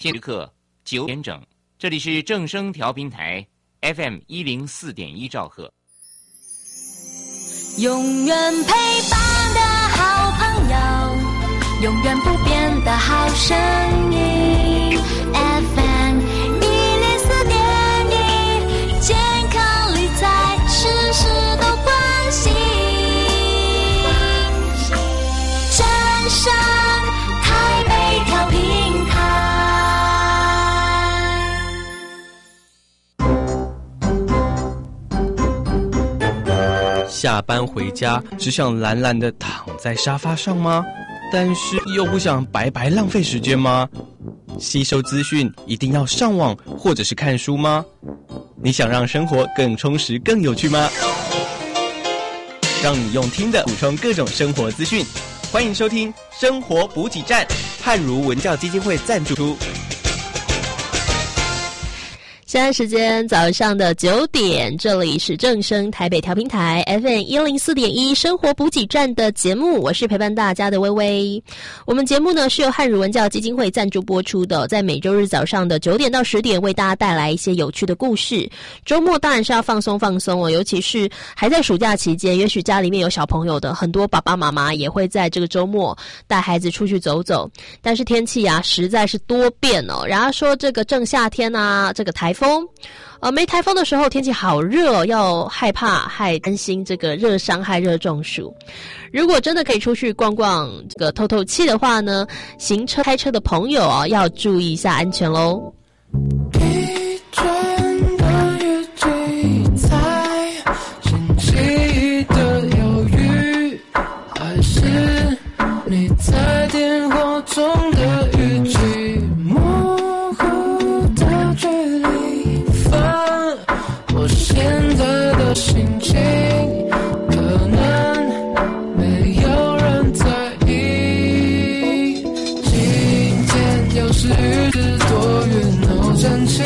现时刻9点整，这里是正声调频台 FM104.1兆赫。 永远陪伴的好朋友，永远不变的好声音 FM104.1，健康理财事事都关心，正声台北调频台。 下班回家只想懒懒地躺在沙发上吗？但是又不想白白浪费时间吗？吸收资讯一定要上网或者是看书吗？你想让生活更充实更有趣吗？让你用听的补充各种生活资讯，欢迎收听生活补给站，汉儒文教基金会赞助出。 现在时间早上的9点，这里是正声台北调频台 FM104.1 生活补给站的节目，我是陪伴大家的微微。我们节目呢是由汉儒文教基金会赞助播出的，在每周日早上的9点到10点为大家带来一些有趣的故事。周末当然是要放松放松哦，尤其是还在暑假期间，也许家里面有小朋友的，很多爸爸妈妈也会在这个周末带孩子出去走走。但是天气啊实在是多变哦，然后说这个正夏天啊，这个台风没台风的时候天气好热，要害怕还担心这个热伤害热中暑。如果真的可以出去逛逛这个透透气的话呢，行车开车的朋友啊要注意一下安全咯。 一转的日记才新奇的犹豫，还是你在电话中的语气模糊的距离，我现在的心情可能没有人在意。今天要是雨是多云后天晴，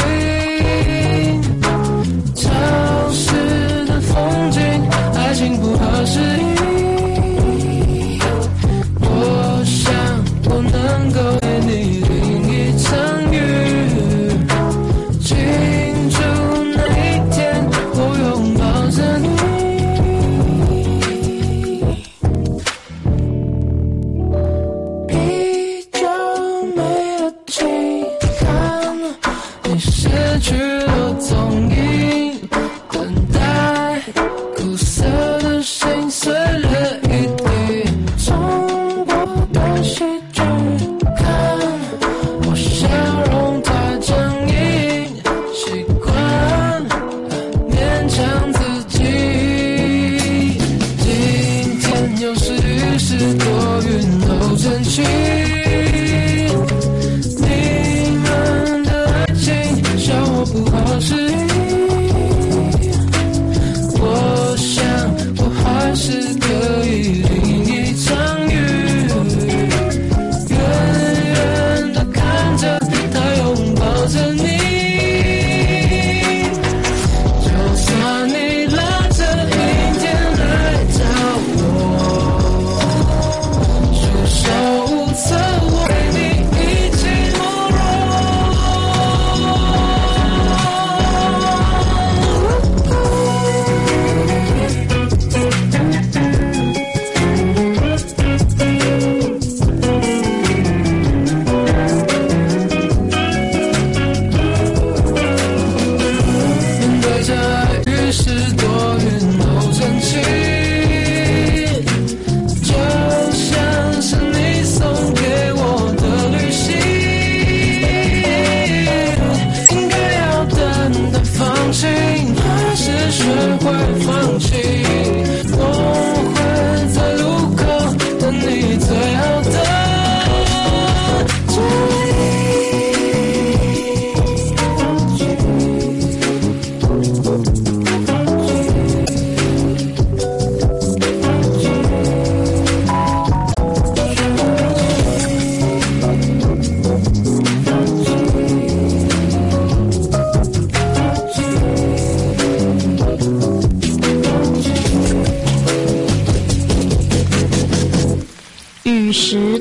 潮湿的风景，爱情不合时宜。我想我能够给你另一场雨，庆祝那一天我拥抱着你。啤酒没了气，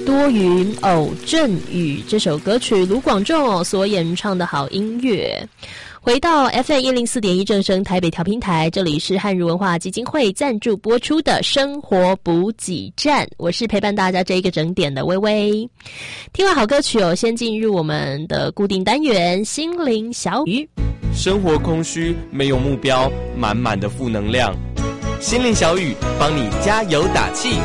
多云偶阵雨这首歌曲，卢广仲所演唱的好音乐。回到 FM104.1 正声台北调频台，这里是汉儒文化基金会赞助播出的生活补给站，我是陪伴大家这一个整点的微微。听完好歌曲先进入我们的固定单元心灵小语。 生活空虚，没有目标，满满的负能量。心灵小语帮你加油打气。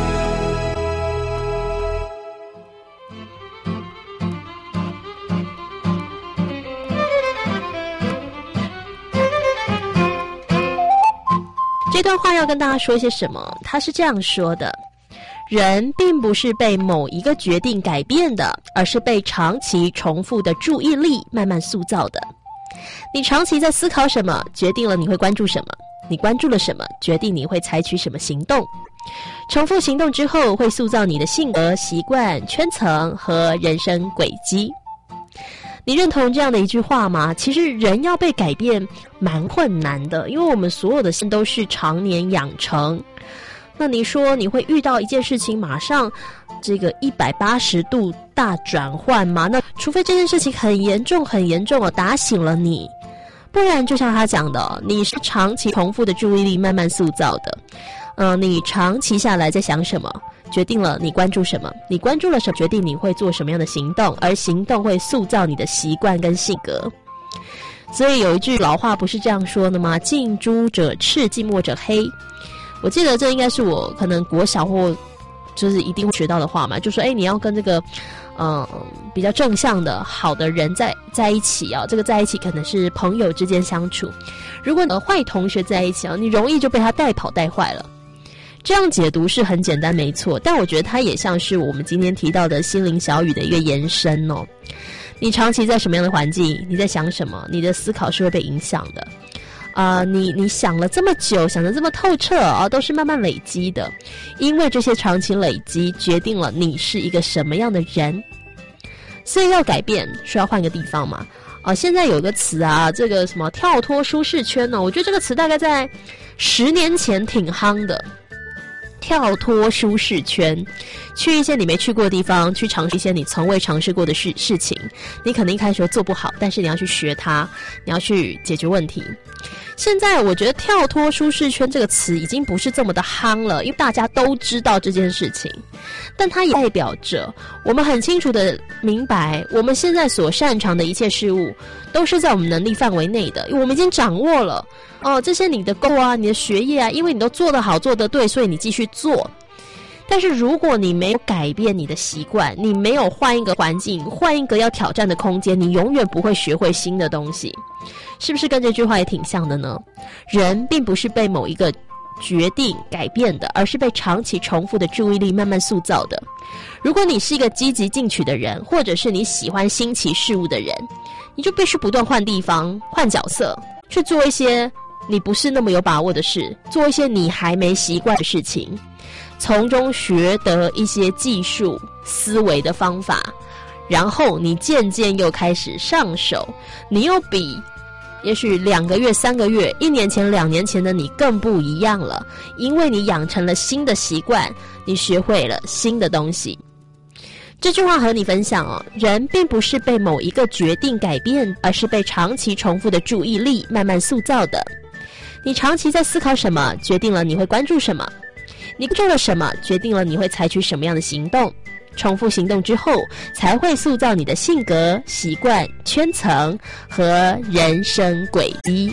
这段话要跟大家说些什么？他是这样说的：人并不是被某一个决定改变的，而是被长期重复的注意力慢慢塑造的。你长期在思考什么，决定了你会关注什么；你关注了什么，决定你会采取什么行动。重复行动之后，会塑造你的性格、习惯、圈层和人生轨迹。你认同这样的一句话吗？其实人要被改变蛮困难的，因为我们所有的事都是常年养成。那你说你会遇到一件事情马上这个180度大转换吗？那除非这件事情很严重打醒了你，不然就像他讲的，你是长期重复的注意力慢慢塑造的。你长期下来在想什么，决定了你关注什么，你关注了什么，决定你会做什么样的行动，而行动会塑造你的习惯跟性格。所以有一句老话不是这样说的吗？近朱者赤，近墨者黑。我记得这应该是我可能国小或就是一定会学到的话嘛，就说你要跟这个比较正向的好的人在一起啊，这个在一起可能是朋友之间相处。如果坏同学在一起啊，你容易就被他带跑带坏了。这样解读是很简单没错，但我觉得它也像是我们今天提到的心灵小语的一个延伸哦。你长期在什么样的环境，你在想什么，你的思考是会被影响的。你想了这么久，想得这么透彻啊，都是慢慢累积的。因为这些长期累积，决定了你是一个什么样的人。所以要改变，需要换个地方嘛。现在有个词啊，这个什么跳脱舒适圈呢？我觉得这个词大概在10年前挺夯的。跳脱舒适圈，去一些你没去过的地方，去尝试一些你从未尝试过的事情。你可能一开始做不好，但是你要去学它，你要去解决问题。现在我觉得跳脱舒适圈这个词已经不是这么的夯了，因为大家都知道这件事情，但它也代表着我们很清楚的明白，我们现在所擅长的一切事物都是在我们能力范围内的，因为我们已经掌握了这些你的工作啊，你的学业啊，因为你都做得好做得对，所以你继续做。但是如果你没有改变你的习惯，你没有换一个环境，换一个要挑战的空间，你永远不会学会新的东西。是不是跟这句话也挺像的呢？人并不是被某一个决定改变的，而是被长期重复的注意力慢慢塑造的。如果你是一个积极进取的人，或者是你喜欢新奇事物的人，你就必须不断换地方、换角色，去做一些你不是那么有把握的事，做一些你还没习惯的事情，从中学得一些技术、思维的方法，然后你渐渐又开始上手，你又比也许2个月、3个月、1年前、2年前的你更不一样了，因为你养成了新的习惯，你学会了新的东西。这句话和你分享人并不是被某一个决定改变，而是被长期重复的注意力慢慢塑造的。你长期在思考什么，决定了你会关注什么；你做了什么，决定了你会采取什么样的行动。重复行动之后，才会塑造你的性格、习惯、圈层和人生轨迹。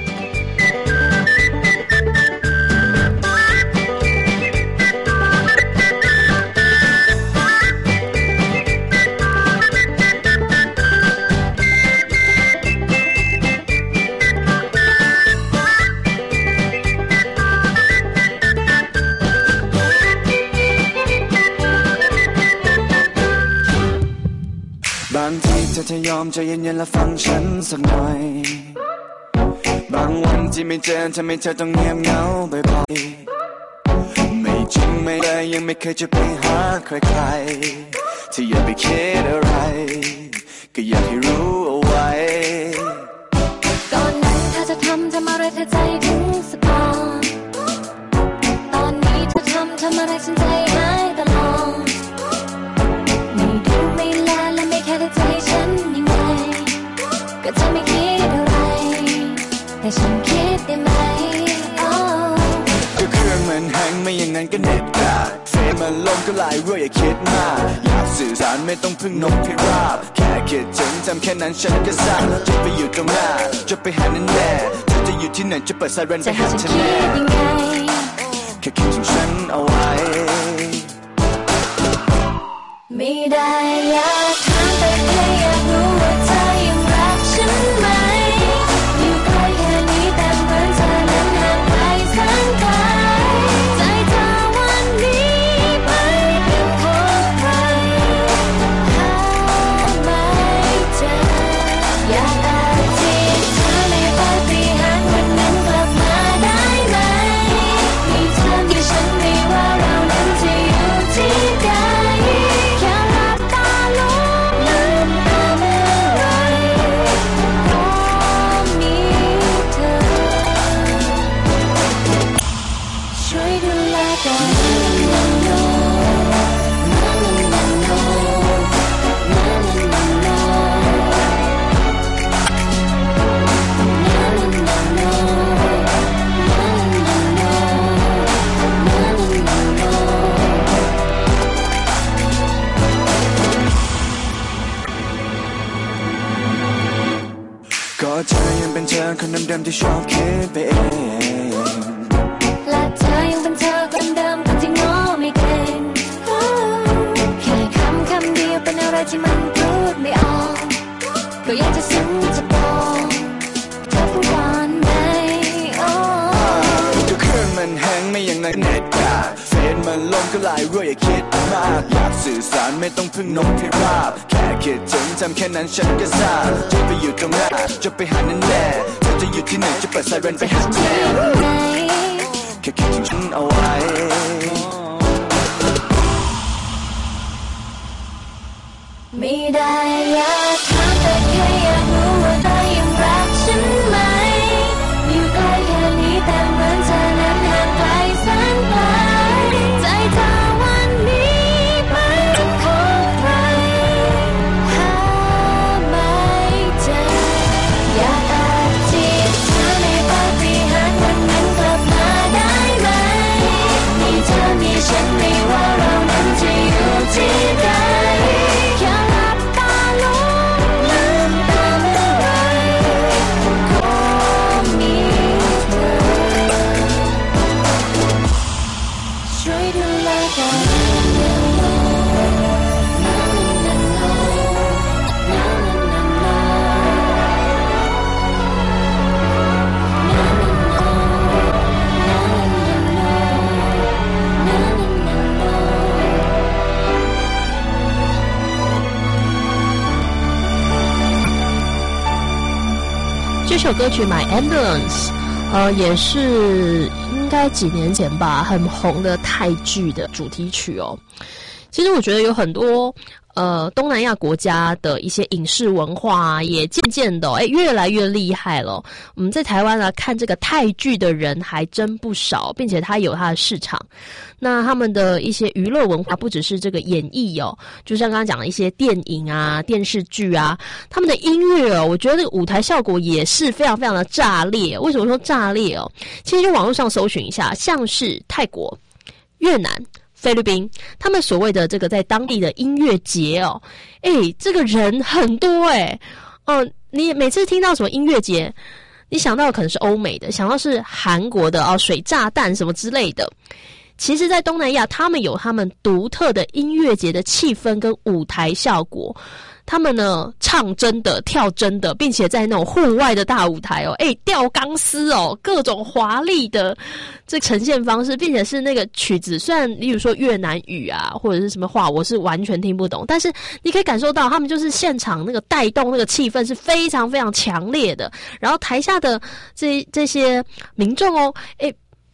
บางทีเธอจะยอมใจเย็นๆและฟังฉันสักหน่อยบางวันที่ไม่เจอทำให้เธอต้องเงียบเหงาบ่อยๆไม่จริงไม่เลยยังไม่เคยจะไปหาใครๆที่อย่าไปคิดอะไรก็อยากให้รู้เอาไว้ก่อนนั้นเธอจะทำอะไรเธอใจถึงสปอนตอนนี้เธอทำอะไรฉันใจหายตลอดเธอไม่คิดอะไรแต่ฉันคิดได้ไหมก็เครื่องมันแฮงไม่อย่างนั้นก็เน็ตขาดเฟซมันลงก็ไลน์รั่วอย่าคิดมากอยากสื่อสารไม่ต้องพึ่งนกพิราบแค่คิดถึงจำแค่นั้นฉันก็สั่งจะไปอยู่ตรงหน้าจะไปหาแน่ๆเธอจะอยู่ที่ไหนจะเปิดไซเรนไปหาเธอแน่แค่คิดถึงฉันเอาไว้ไม่ได้อยากถามแต่แค่อยากรู้ว่าเธอยังรักฉันไหมอยู่ใกล้แค่นี้แต่เหมือนเธอนั้นห่างไกลแสนไกลใจเธอวันนี้ไม่เป็นของใครหาไม่เจออยากอธิษฐานในปาฏิหาริย์วันนั้นกลับมาได้ไหมมีเธอที่ฉันไม่ว่าเรานั้นจะอยู่ที่ใดแค่หลับตาลงลืมตาเมื่อไรก็มีเธอช่วยดูแลกันก็เธอยังเป็นเธอคนเดิมๆที่ชอบคิดไปเองและเธอยังเป็นเธอคนเดิมคนที่ง้อไม่เก่งแค่คำเดียวเป็นอะไรที่มันพูดไม่ออกก็อยากจะซึ้งจะบอกเธอพูดก่อนไหมก็เครื่องมันแฮงไม่อย่างนั้นเน็ตขาดเฟซมันลงก็ไลน์รั่วอย่าคิดมากอยากสื่อสารไม่ต้องพึ่งนกพิราบแค่คิดถึงจำแค่นั้นฉันก็สั่งจะไปอยู่ตรงหน้าจะไปหาแน่ๆเธอจะอยู่ที่ไหนจะเปิดไซเรนไปหาแน่แค่คิดถึงฉันเอาไว้ไม่ได้อยากถามแต่แค่อยากรู้ว่าเธอยังรักฉันไหมอยู่ใกล้แค่นี้แต่เหมือนเธอนั้นห่างไกลแสนไกลใจเธอวันนี้ไม่เป็นของใครหาไม่เจออยากอธิษฐานในปาฏิหาริย์วันนั้นกลับมาได้ไหมมีเธอมีฉันไม่ว่าเรานั้นจะอยู่ที่ใดแค่หลับตาลงลืมตาเมื่อไรก็มีเธอช่วยดูแลกัน这首歌曲《My Ambulance》，也是应该几年前吧，很红的泰剧的主题曲哦。其实我觉得有很多东南亚国家的一些影视文化也渐渐的越来越厉害了。我们在台湾呢看这个泰剧的人还真不少，并且它有它的市场。那他们的一些娱乐文化不只是这个演绎哦，就像刚刚讲的一些电影啊、电视剧啊，他们的音乐哦，我觉得这个舞台效果也是非常非常的炸裂。为什么说炸裂哦？其实就网络上搜寻一下，像是泰国、越南、菲律宾，他们所谓的这个在当地的音乐节哦，这个人很多你每次听到什么音乐节，你想到的可能是欧美的，想到是韩国的水炸弹什么之类的。其实在东南亚他们有他们独特的音乐节的气氛跟舞台效果，他们呢唱真的跳真的，并且在那种户外的大舞台吊钢丝各种华丽的这呈现方式，并且是那个曲子虽然例如说越南语啊或者是什么话我是完全听不懂，但是你可以感受到他们就是现场那个带动那个气氛是非常非常强烈的，然后台下的这些民众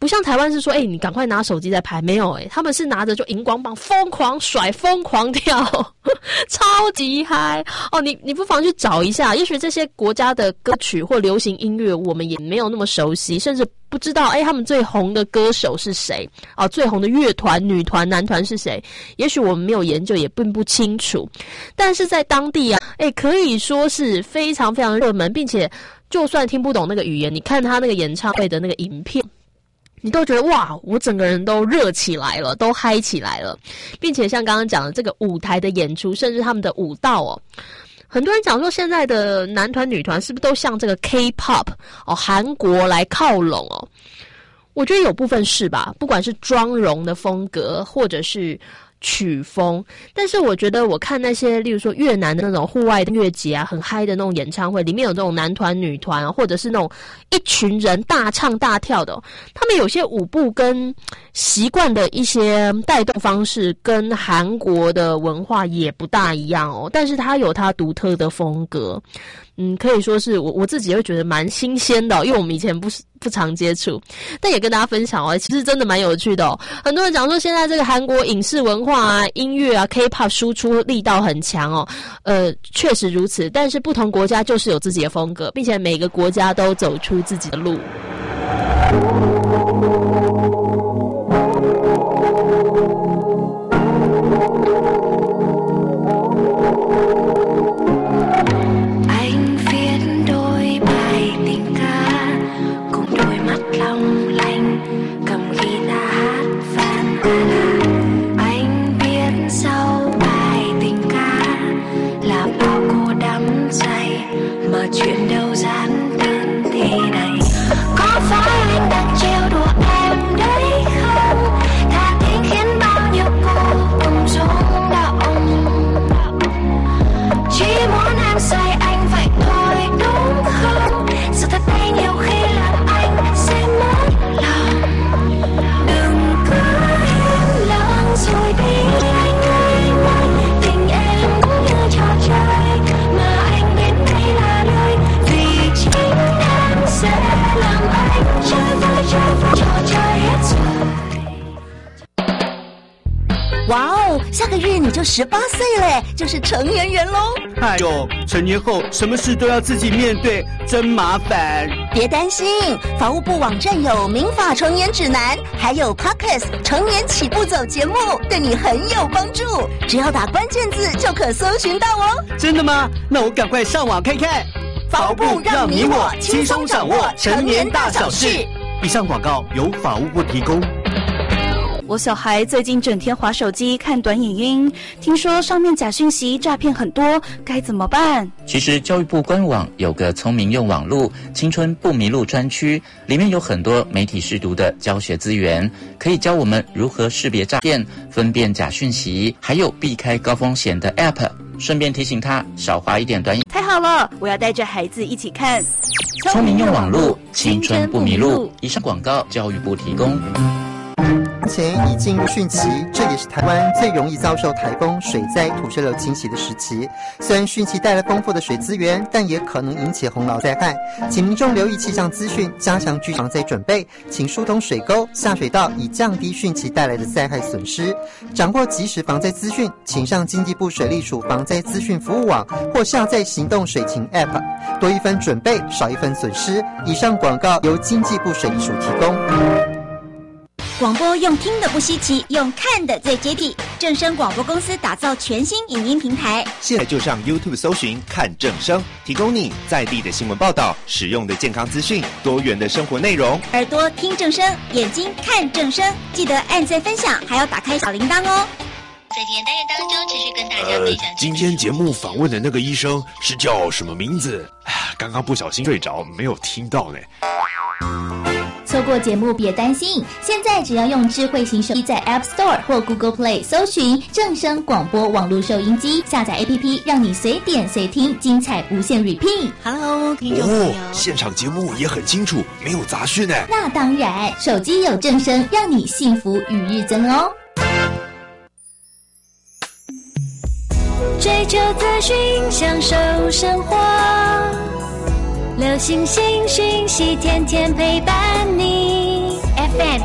不像台湾是说，你赶快拿手机在拍，没有他们是拿着就荧光棒疯狂甩、疯狂跳，超级嗨哦！你不妨去找一下，也许这些国家的歌曲或流行音乐，我们也没有那么熟悉，甚至不知道他们最红的歌手是谁哦，最红的乐团、女团、男团是谁？也许我们没有研究，也并不清楚。但是在当地可以说是非常非常热门，并且就算听不懂那个语言，你看他那个演唱会的那个影片，你都觉得哇，我整个人都热起来了，都嗨起来了，并且像刚刚讲的这个舞台的演出，甚至他们的舞蹈很多人讲说现在的男团女团是不是都向这个 K-pop 韩国来靠拢我觉得有部分是吧，不管是妆容的风格或者是曲风，但是我觉得我看那些例如说越南的那种户外的音乐节很嗨的那种演唱会，里面有这种男团女团或者是那种一群人大唱大跳的他们有些舞步跟习惯的一些带动方式跟韩国的文化也不大一样但是它有它独特的风格，可以说是我自己会觉得蛮新鲜的因为我们以前不常接触，但也跟大家分享其实真的蛮有趣的很多人讲说现在这个韩国影视文化音乐K-pop 输出力道很强确实如此，但是不同国家就是有自己的风格，并且每个国家都走出自己的路。 Chuyện đâu gian đơn thế này, có phải anh đang trêu đùa em đấy không? Tha thiết khiến bao nhiêu cô cùng rung động, chỉ muốn em say anh vậy thôi đúng không? Sự thật đây nhiều khi làm anh sẽ mất lòng. Đừng cứ im lặng rồi đi anh ơi, tình em cũng như trò chơi mà anh biết đây là đời, vì chính em sẽ làm anh chơi với trò chơi hết rồi. 哇哦，下个月你就18岁了，就是成年人喽！ 哎呦，成年后什么事都要自己面对，真麻烦。 别担心，法务部网站有民法成年指南，还有 Podcast 成年起步走节目，对你很有帮助。只要打关键字就可搜寻到哦。 真的吗？那我赶快上网看看。 法务部让你我轻松掌握成年大小事。 以上广告由法务部提供。 我小孩最近整天滑手机看短影音，听说上面假讯息诈骗很多，该怎么办？ 其实教育部官网有个聪明用网路青春不迷路专区，里面有很多媒体识读的教学资源，可以教我们如何识别诈骗、分辨假讯息，还有避开高风险的 App。顺便提醒他少滑一点短影。 太好了，我要带着孩子一起看。 聪明用网路，青春不迷路。以上广告教育部提供。 前已进入汛期，这也是台湾最容易遭受台风、水灾、土石流侵袭的时期。虽然汛期带来丰富的水资源，但也可能引起洪涝灾害，请民众留意气象资讯，加强居防灾准备，请疏通水沟、下水道，以降低汛期带来的灾害损失。掌握即时防灾资讯，请上经济部水利署防灾资讯服务网或下载行动水情 App， 多一分准备，少一分损失。以上广告由经济部水利署提供。 广播用听的不稀奇，用看的最接地。正声广播公司打造全新影音平台， 现在就上 YouTube 搜寻看正声，提供你在地的新闻报道、实用的健康资讯、多元的生活内容。 耳朵听正声，眼睛看正声，记得按赞分享，还要打开小铃铛哦。 在今天单元当中，持续跟大家分享。 今天节目访问的那个医生是叫什么名字？刚刚不小心睡着，没有听到呢。 错过节目别担心，现在只要用智慧型手机在 App Store 或 Google Play 搜寻正声广播网络收音机，下载 APP， 让你随点随听，精彩无限 repeat。Hello， 听众朋友， 现场节目也很清楚，没有杂讯呢。 那当然，手机有正声，让你幸福与日增哦。 追求资讯，享受生活，流行新讯息，天天陪伴你。 FM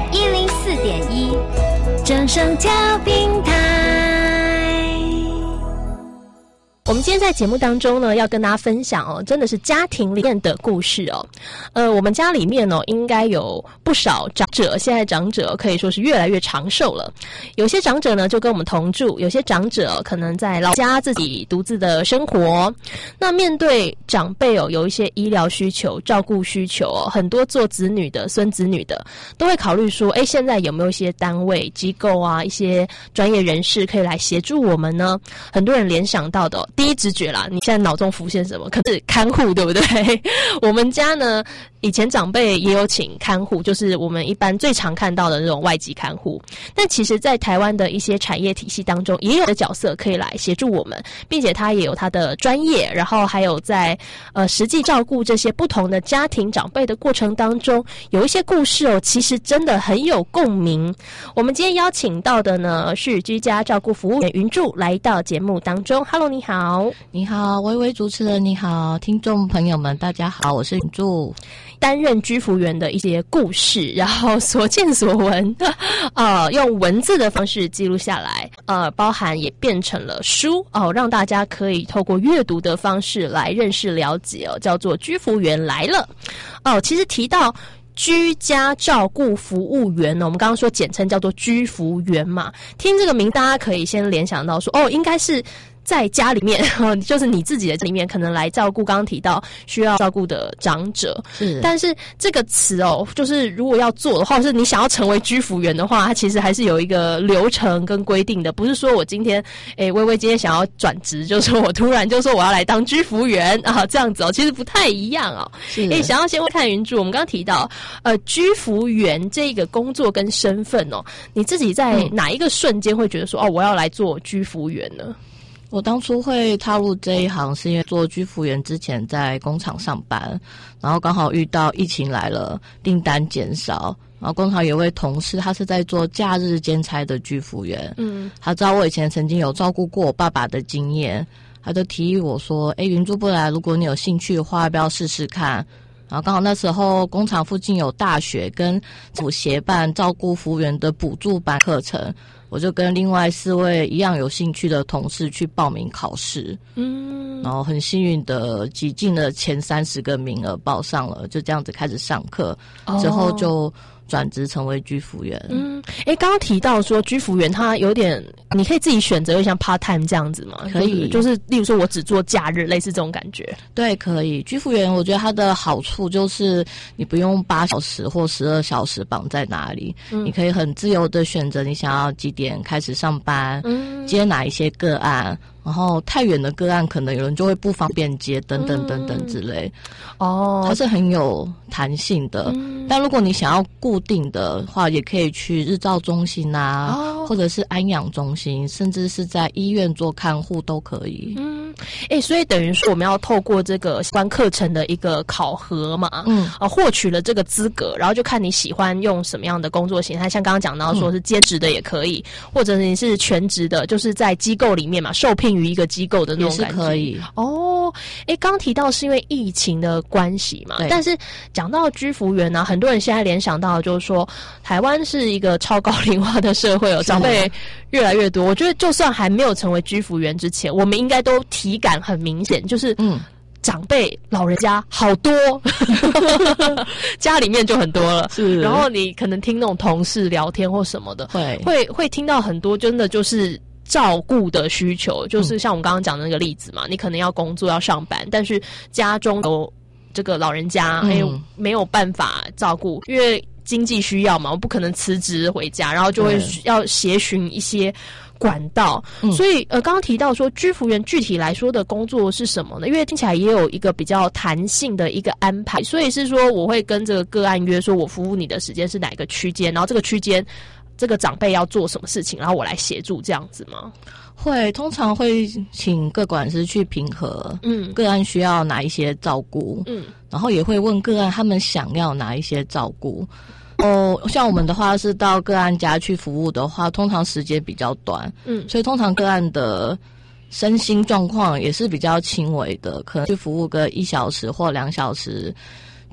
104.1，正声调频台。 我们今天在节目当中呢，要跟大家分享哦，真的是家庭里面的故事哦。我们家里面哦，应该有不少长者，现在长者可以说是越来越长寿了。有些长者呢就跟我们同住，有些长者可能在老家自己独自的生活。那面对长辈哦，有一些医疗需求、照顾需求哦，很多做子女的、孙子女的都会考虑说，现在有没有一些单位、机构啊，一些专业人士可以来协助我们呢？很多人联想到的第一直觉啦，你现在脑中浮现什么？可是看护，对不对？我们家呢，以前长辈也有请看护，就是我们一般最常看到的那种外籍看护。但其实在台湾的一些产业体系当中，也有的角色可以来协助我们，并且他也有他的专业，然后还有在实际照顾这些不同的家庭长辈的过程当中，有一些故事哦，其实真的很有共鸣。我们今天邀请到的呢是居家照顾服务员云柱来到节目当中。Hello， 你好。 你好，微微主持人，你好，听众朋友们，大家好，我是云柱。 担任居服员的一些故事，然后所见所闻，用文字的方式记录下来，包含也变成了书哦，让大家可以透过阅读的方式来认识了解哦，叫做居服员来了哦。其实提到居家照顾服务员呢，我们刚刚说简称叫做居服员嘛，听这个名，大家可以先联想到说，应该是在家里面，就是你自己的里面，可能来照顾刚刚提到需要照顾的长者。是，但是这个词哦，就是如果要做的话，或是你想要成为居服员的话，它其实还是有一个流程跟规定的，不是说我今天，微微今天想要转职，就是说我突然就说我要来当居服员啊，这样子哦，其实不太一样哦。想要先问看云柱，我们刚刚提到，居服员这个工作跟身份哦，你自己在哪一个瞬间会觉得说，我要来做居服员呢？ 我当初会踏入这一行，是因为做居服员之前在工厂上班，然后刚好遇到疫情来了，订单减少，然后工厂有位同事，他是在做假日兼差的居服员，他知道我以前曾经有照顾过我爸爸的经验，他就提议我说，云柱不来，如果你有兴趣的话，要不要试试看？然后刚好那时候工厂附近有大学跟政府协办照顾服务员的补助班课程，我就跟另外4位一样有兴趣的同事去报名考试，然后很幸运的挤进了前30个名额，报上了，就这样子开始上课，之后就转职成为居服员。 刚刚提到说居服员他有点，你可以自己选择，像 part time 这样子吗？可以，就是例如说我只做假日，类似这种感觉。 对，可以。居服员我觉得它的好处就是你不用8小时或12小时绑在哪里，你可以很自由的选择你想要几点开始上班，接哪一些个案。然后太远的个案可能有人就会不方便接，等等等等之类。它是很有弹性的。但如果你想要固定的话，也可以去日照中心啊，或者是安养中心，甚至是在医院做看护都可以。 所以等于说我们要透过这个相关课程的一个考核嘛，获取了这个资格，然后就看你喜欢用什么样的工作形态，像刚刚讲到说是兼职的也可以，或者你是全职的，就是在机构里面嘛，受聘于一个机构的那种感觉， 也是可以。 刚提到是因为疫情的关系嘛，但是讲到居服员呢，很多人现在联想到就是说，台湾是一个超高龄化的社会，长辈越来越多。我觉得就算还没有成为居服员之前，我们应该都体感很明显，就是长辈老人家好多，家里面就很多了。然后你可能听那种同事聊天或什么的，会听到很多真的就是照顾的需求，就是像我们刚刚讲的那个例子嘛，你可能要工作要上班，但是家中有这个老人家，没有办法照顾，因为经济需要嘛，我不可能辞职回家，然后就会要协寻一些管道。所以刚刚提到说居服员具体来说的工作是什么呢？因为听起来也有一个比较弹性的一个安排，所以是说我会跟这个个案约说我服务你的时间是哪个区间，然后这个区间这个长辈要做什么事情，然后我来协助，这样子吗？ 通常会请个管师去评核，个案需要哪一些照顾，然后也会问个案他们想要哪一些照顾。像我们的话是到个案家去服务的话，通常时间比较短，所以通常个案的身心状况也是比较轻微的，可能去服务个1小时或2小时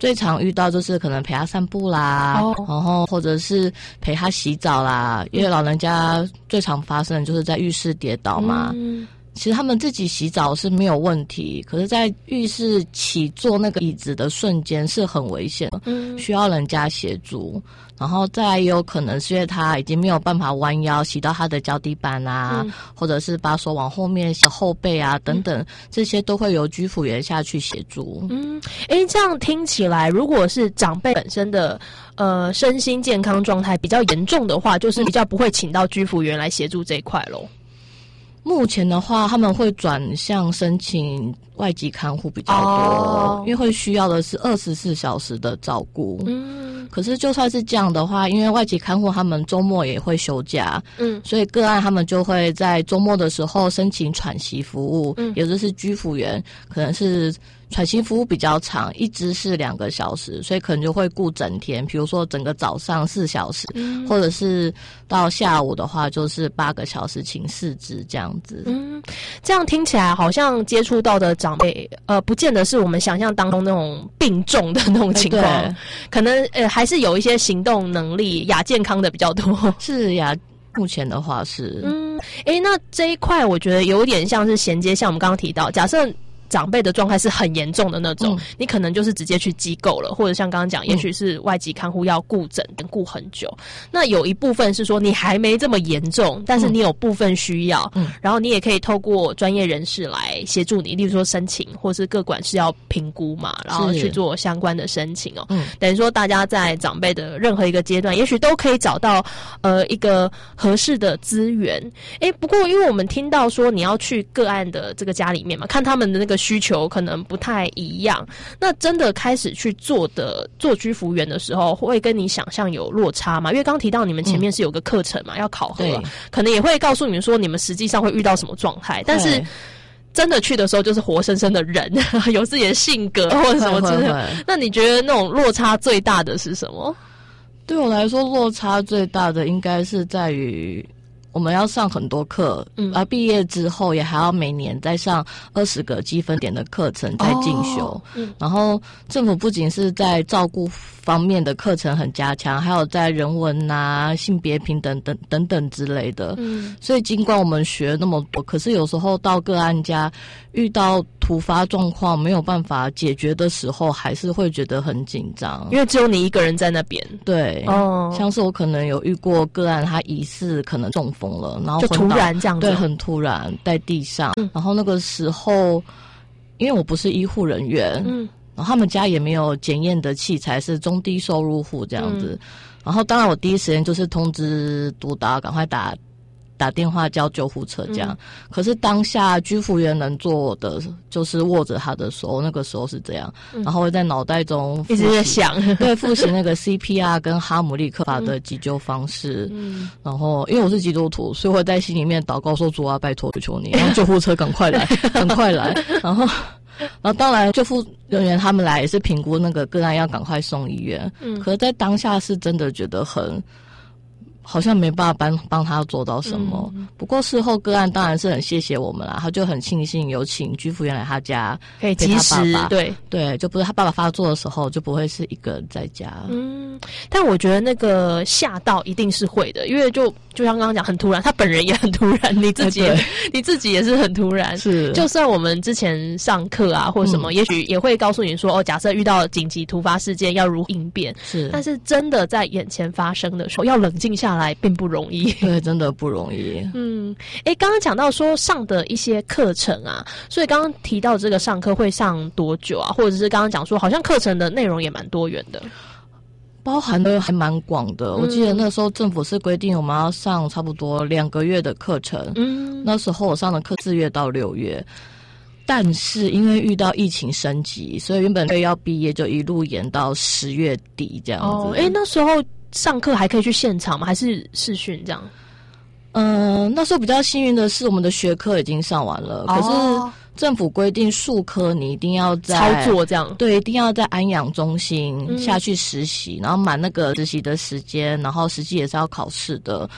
最常遇到就是可能陪他散步啦，然后或者是陪他洗澡啦，因为老人家最常发生的就是在浴室跌倒嘛。其实他们自己洗澡是没有问题，可是在浴室起坐那个椅子的瞬间是很危险的，需要人家协助。然后再来也有可能是因为他已经没有办法弯腰洗到他的脚底板啊，或者是把手往后面洗后背啊等等，这些都会由居服员下去协助。 这样听起来，如果是长辈本身的身心健康状态比较严重的话，就是比较不会请到居服员来协助这一块咯。 目前的话，他们会转向申请外籍看护比较多，因为会需要的是24小时的照顾。可是就算是这样的话，因为外籍看护他们周末也会休假，所以个案他们就会在周末的时候申请喘息服务，也就是居服员可能是喘息服务比较长，一支是2个小时，所以可能就会顾整天，比如说整个早上4小时，或者是到下午的话就是8个小时请4支这样子。 这样听起来好像接触到的长辈不见得是我们想象当中那种病重的那种情况，可能还是有一些行动能力亚健康的比较多。 是呀，目前的话是那这一块我觉得有点像是衔接，像我们刚刚提到，假设长辈的状态是很严重的那种，你可能就是直接去机构了，或者像刚刚讲，也许是外籍看护要顾诊顾很久。那有一部分是说你还没这么严重，但是你有部分需要，然后你也可以透过专业人士来协助你，例如说申请，或是个管是要评估嘛，然后去做相关的申请哦。等于说大家在长辈的任何一个阶段，也许都可以找到一个合适的资源。不过因为我们听到说你要去个案的这个家里面嘛，看他们的那个需求可能不太一样，那真的开始去做居服员的时候，会跟你想象有落差吗？因为刚提到你们前面是有个课程嘛，要考核，可能也会告诉你们说你们实际上会遇到什么状态，但是真的去的时候就是活生生的人，有自己的性格或者什么之类的。那你觉得那种落差最大的是什么？ 对我来说，落差最大的应该是在于我们要上很多课，而毕业之后也还要每年再上20个积分点的课程再进修。然后政府不仅是在照顾方面的课程很加强，还有在人文啊、性别平等等等之类的。所以尽管我们学那么多，可是有时候到个案家遇到突发状况没有办法解决的时候，还是会觉得很紧张， 因为只有你一个人在那边。 对，像是我可能有遇过个案，他疑似可能中风了，然后就突然这样子， 对，很突然在地上。然后那个时候，因为我不是医护人员，然后他们家也没有检验的器材，是中低收入户这样子。然后当然我第一时间就是通知督导，赶快打电话叫救护车这样。可是当下居服员能做的就是握着他的手，那个时候是这样，然后会在脑袋中一直在想， 对，复习那个 CPR 跟哈姆立克法的急救方式。然后因为我是基督徒，所以我在心里面祷告说：主啊，拜托求你，让救护车赶快来，赶快来。然后当然救护人员他们来也是评估那个个案要赶快送医院。可是在当下是真的觉得好像没办法帮他做到什么。不过事后个案当然是很谢谢我们啦，他就很庆幸有请居服员来他家， 可以及时， 对，就不是他爸爸发作的时候就不会是一个人在家。 但我觉得那个吓到一定是会的，因为就像刚刚讲很突然，他本人也很突然，你自己也是很突然。 是， 就算我们之前上课啊或什么，也许也会告诉你说假设遇到紧急突发事件要如何应变。 是， 但是真的在眼前发生的时候，要冷静下来并不容易。 对，真的不容易。 刚刚讲到说上的一些课程啊，所以刚刚提到这个上课会上多久啊？或者是刚刚讲说好像课程的内容也蛮多元的。 包含的还蛮广的。我记得那时候政府是规定我们要上差不多2个月的课程。那时候我上的课4月到6月，但是因为遇到疫情升级，所以原本要毕业就一路延到10月底这样子。 那时候上课还可以去现场吗？还是视讯这样？ 那时候比较幸运的是我们的学科已经上完了，可是政府规定术科你一定要在操作这样， 对，一定要在安养中心下去实习，然后满那个实习的时间，然后实际也是要考试的。可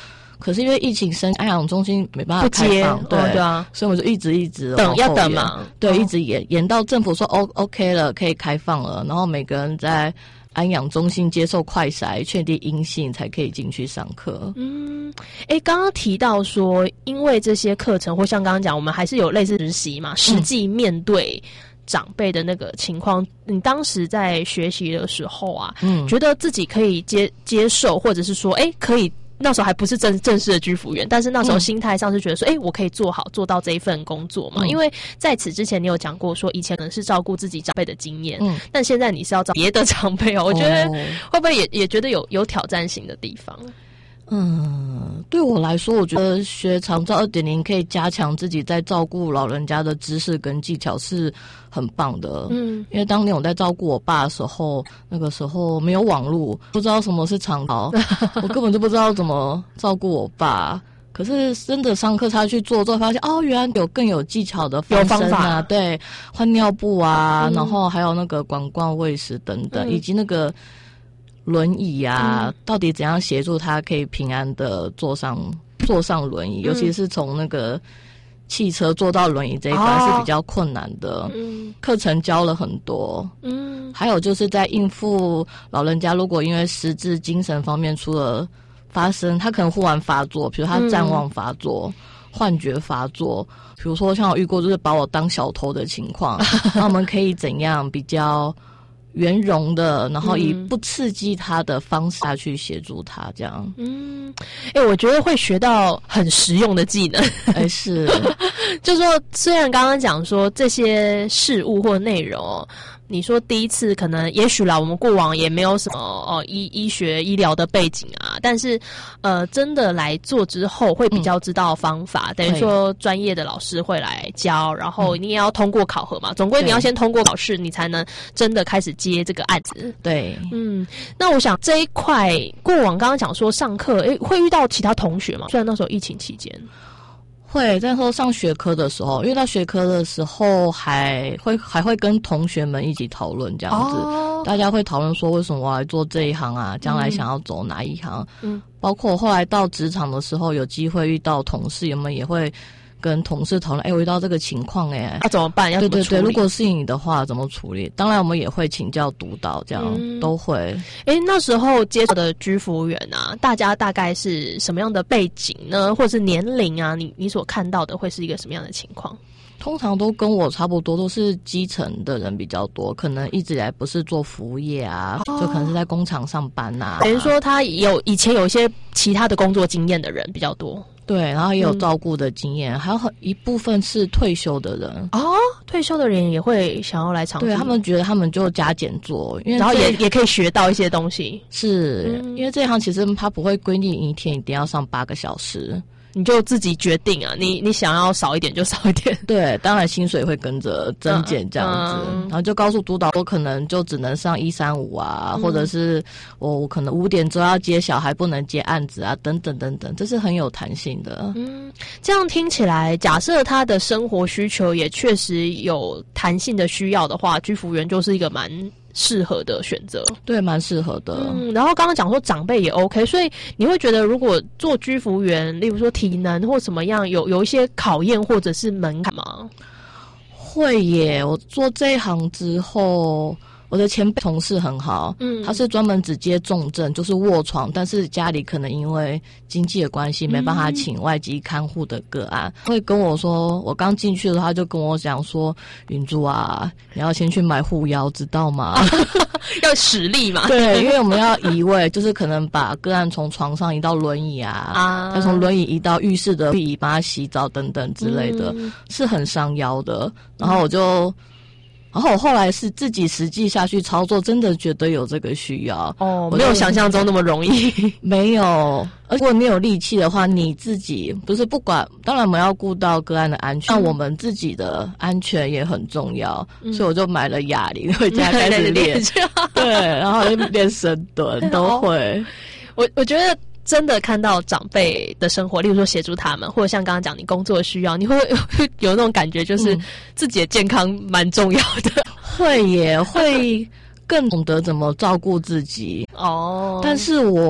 可是因为疫情安养中心没办法开放，对、 对啊， 所以我就一直要等嘛， 对，一直延到政府说OK 了，可以开放了，然后每个人在安养中心接受快筛，确定阴性才可以进去上课。 刚刚提到说，因为这些课程或像刚刚讲，我们还是有类似实习嘛，实际面对长辈的那个情况，你当时在学习的时候啊，觉得自己可以接受，或者是说，可以。那时候还不是正式的居服员，但是那时候心态上是觉得说，我可以做到这一份工作嘛。因为在此之前你有讲过说，以前可能是照顾自己长辈的经验，但现在你是要照别的长辈我觉得会不会也觉得有挑战性的地方？ 对我来说，我觉得学长照 2.0 可以加强自己在照顾老人家的知识跟技巧是很棒的。因为当年我在照顾我爸的时候，那个时候没有网络，不知道什么是长照，我根本就不知道怎么照顾我爸。可是真的上课他去做之后，发现原来有更有技巧的方法，对，换尿布啊，然后还有那个管灌喂食等等，以及那个轮椅啊，到底怎样协助他可以平安的坐上轮椅，尤其是从那个汽车坐到轮椅这一块是比较困难的。课程教了很多。还有就是在应付老人家，如果因为失智精神方面出了发生，他可能忽然发作，比如他谵妄发作、幻觉发作，比如说像我遇过就是把我当小偷的情况，那我们可以怎样比较圆融的，然后以不刺激他的方式去协助他，这样。 我觉得会学到很实用的技能。 是， 就是说，虽然刚刚讲说这些事物或内容，你说第一次可能也许啦，我们过往也没有什么医学医疗的背景啊，但是真的来做之后会比较知道方法，等于说专业的老师会来教，然后你也要通过考核嘛，总归你要先通过考试，你才能真的开始接这个案子。 对， 那我想这一块过往刚刚讲说上课，会遇到其他同学吗？虽然那时候疫情期间。 会，在说上学科的时候，因为到学科的时候还会跟同学们一起讨论这样子，大家会讨论说为什么我来做这一行啊，将来想要走哪一行，包括我后来到职场的时候，有机会遇到同事，我们也会跟同事讨论，我遇到这个情况怎么办？要怎么处理？ 对，如果是你的话，怎么处理？当然，我们也会请教督导，这样、都会。 那时候接触的居服员啊，大家大概是什么样的背景呢？或者是年龄啊？你所看到的会是一个什么样的情况？ 通常都跟我差不多，都是基层的人比较多，可能一直以来不是做服务业啊，就可能是在工厂上班啊。 等于说他以前有一些其他的工作经验的人比较多。 对，然后也有照顾的经验，还有一部分是退休的人。 退休的人也会想要来尝试。 对，他们觉得他们就加减做，因为然后也可以学到一些东西。 是、因为这一行其实他不会规定一天一定要上8个小时。 你就自己决定啊，你想要少一点就少一点。 对，当然薪水会跟着增减这样子，然后就告诉督导我可能就只能上135啊，或者是我可能5点之后要接小孩，不能接案子啊，等等等等，这是很有弹性的。 这样听起来，假设他的生活需求也确实有弹性的需要的话，居服员就是一个蛮适合的选择。 对，蛮适合的。 然后刚刚讲说长辈也 OK， 所以你会觉得如果做居服员，例如说体能或什么样，有一些考验或者是门槛吗？ 会耶，我做这一行之后，我的前辈同事很好，他是专门只接重症，就是卧床，但是家里可能因为经济的关系没办法请外籍看护的个案，会跟我说，我刚进去的时候他就跟我讲说，允珠啊，你要先去买护腰，知道吗？ 要实力嘛。 对，因为我们要移位，就是可能把个案从床上移到轮椅啊，再从轮椅移到浴室的浴椅，帮他洗澡等等之类的，是很伤腰的。然后我后来是自己实际下去操作，真的觉得有这个需要。 没有想象中那么容易。 没有，如果你有力气的话，你自己不管，当然我们要顾到个案的安全，那我们自己的安全也很重要。所以我就买了哑铃，回家开始练。对，然后练深蹲都会。 我觉得真的看到长辈的生活，例如说协助他们，或者像刚刚讲你工作的需要，你会有那种感觉，就是自己的健康蛮重要的。 会更懂得怎么照顾自己。但是我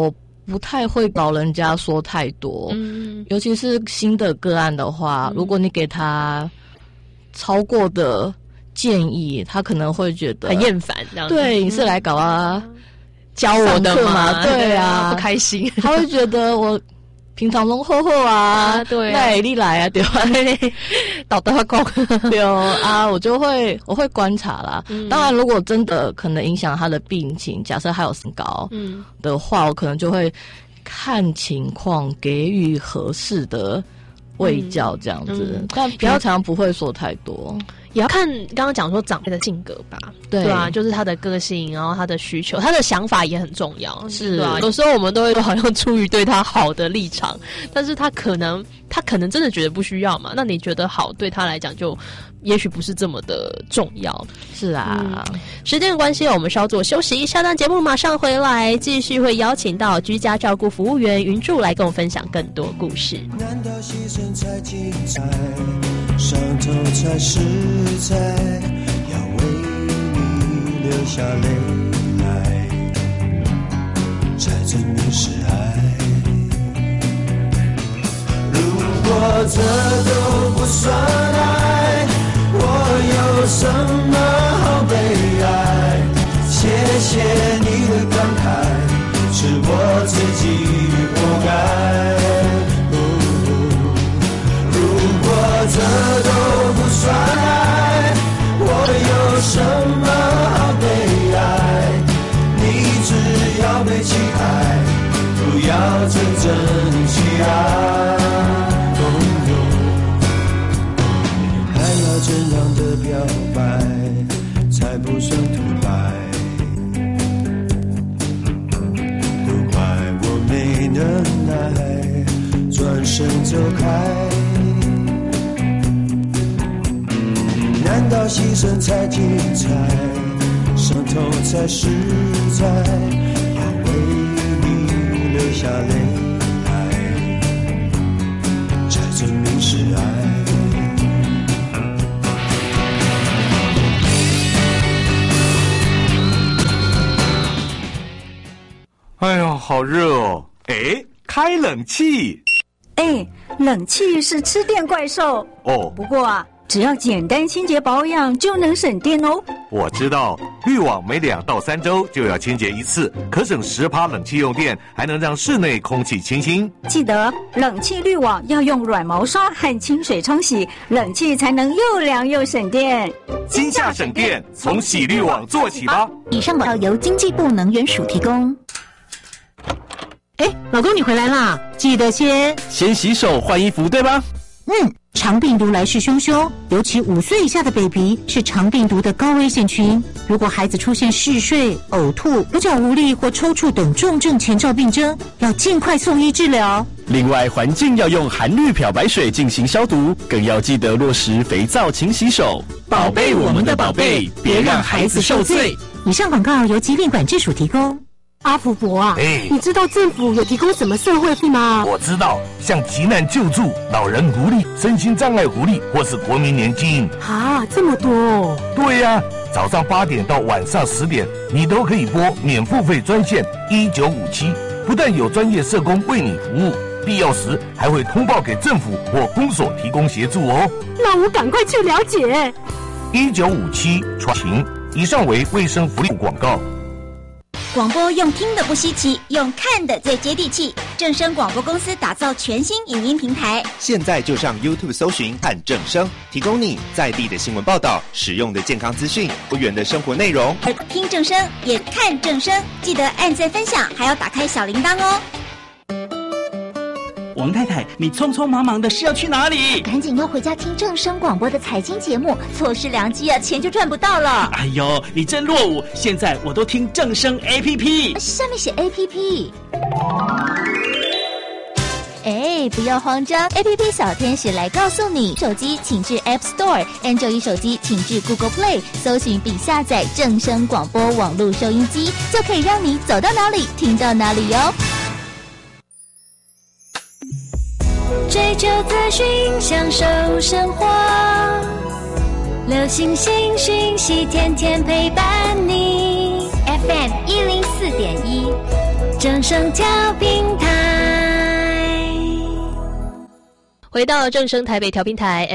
不太会老人家说太多，尤其是新的个案的话，如果你给他超过的建议，他可能会觉得很厌烦，这样子。 对，你是来搞教我的嘛？对啊， 不开心， 他会觉得我平常拢好好啊， 对那你来啊，对吧？ 倒得讲， 对啊，我会观察啦。当然，如果真的可能影响他的病情，假设还有身高的话，我可能就会看情况给予合适的卫教这样子，但平常不会说太多。 也要看刚刚讲说长辈的性格吧，对啊，就是他的个性，然后他的需求，他的想法也很重要，是啊。有时候我们都会好像出于对他好的立场，但是他可能真的觉得不需要嘛，那你觉得好对他来讲就也许不是这么的重要。 是啊， 时间的关系，我们稍作休息，下段节目马上回来，继续会邀请到居家照顾服务员云柱来跟我分享更多故事。 难道牺牲才精彩，伤痛才实在，要为你流下泪来，才证明是爱。如果这都不算爱，我有什么好悲哀？谢谢你的感慨，是我自己活该。这都不算爱，我有什么好悲哀？你只要被期待，不要真正去爱。还要怎样的表白，才不算吐白？都怪我没能耐，转身走开。难道牺牲才精彩，伤痛才实在，要为你流下泪来，才证明是爱。 哎呦，好热哦！哎，开冷气。 哎，冷气是吃电怪兽哦。不过啊，只要简单清洁保养就能省电哦。 我知道，滤网每2到3周就要清洁一次，可省10%冷气用电，还能让室内空气清新。 记得冷气滤网要用软毛刷和清水冲洗，冷气才能又凉又省电。 今夏省电，从洗滤网做起吧。 以上广告由经济部能源署提供。 哎，老公你回来啦，记得先洗手换衣服，对吧？ 肠病毒来势汹汹，尤其5岁以下的 baby 是肠病毒的高危险群。如果孩子出现嗜睡、呕吐、手脚无力或抽搐等重症前兆病征，要尽快送医治疗。 另外，环境要用含氯漂白水进行消毒，更要记得落实肥皂勤洗手。宝贝，我们的宝贝，别让孩子受罪。 以上广告由疾病管制署提供。阿福伯啊，你知道政府有提供什么社会费吗？ 我知道，像急难救助、老人福利、身心障碍福利，或是国民年金。 啊，这么多哦！ 对呀，早上8点到晚上10点，你都可以拨免付费专线1957，不但有专业社工为你服务，必要时还会通报给政府或公所提供协助哦。 那我赶快去了解。 1957传情，以上为卫生福利部广告。 广播用听的不稀奇，用看的最接地气。正声广播公司打造全新影音平台， 现在就上 YouTube 搜寻看正声，提供你在地的新闻报道、实用的健康资讯、多元的生活内容。 听正声也看正声，记得按赞分享，还要打开小铃铛哦。 王太太，你匆匆忙忙的是要去哪里？ 赶紧要回家听正声广播的财经节目，错失良机啊，钱就赚不到了。 哎呦，你真落伍！现在我都听正声 APP， 上面写 APP。哎，不要慌张 ，APP 小天使来告诉你，手机请至 App Store，Android 手机请至 Google Play， 搜寻并下载正声广播网络收音机，就可以让你走到哪里听到哪里哟。 追求资讯，享受生活，流行新讯息，天天陪伴你。FM 104.1， 正声调频台。 回到正声台北调频台